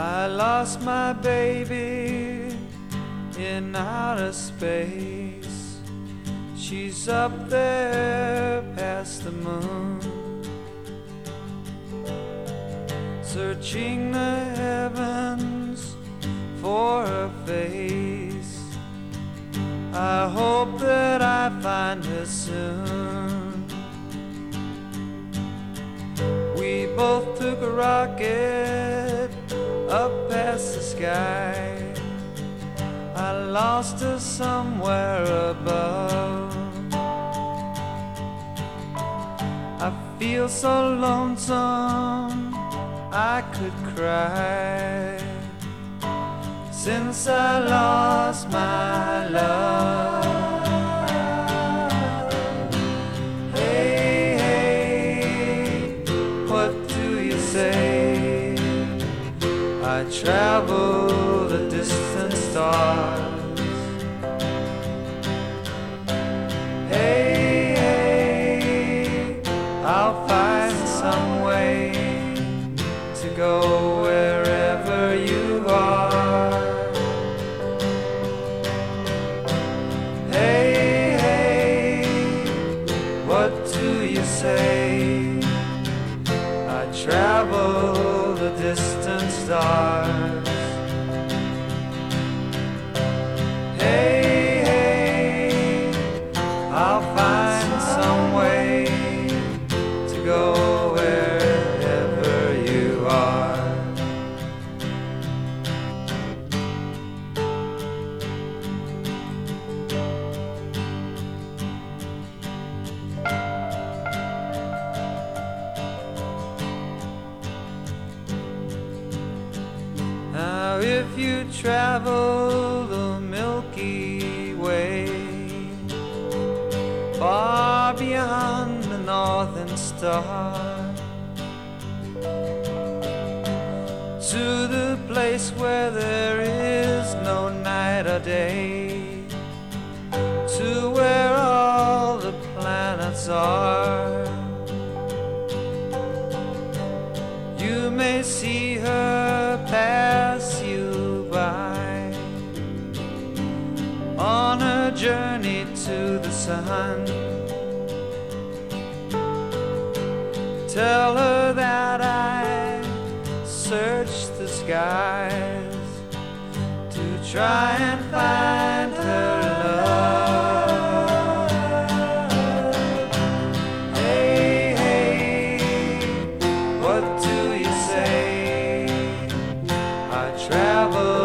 I lost my baby in outer space. She's up there past the moon, searching the heavens for her face. I hope that I find her soon. We both took a rocket up past the sky. I lost her somewhere above. I feel so lonesome I could cry, since I lost my love. Hey, hey, what do you say? I travel the distant stars. Hey, hey, I'll find some way to go wherever you are. Hey, hey, what do you say? I travel the distant stars. Hey, hey, I'll find some way to go wherever you are. Now if you travel the Milky Way, far beyond the northern star, to the place where there is no night or day, to where all the planets are, you may see her pass you by on her journey to the sun. Tell her that I searched the skies to try and find her love. Hey, hey, what do you say? I travel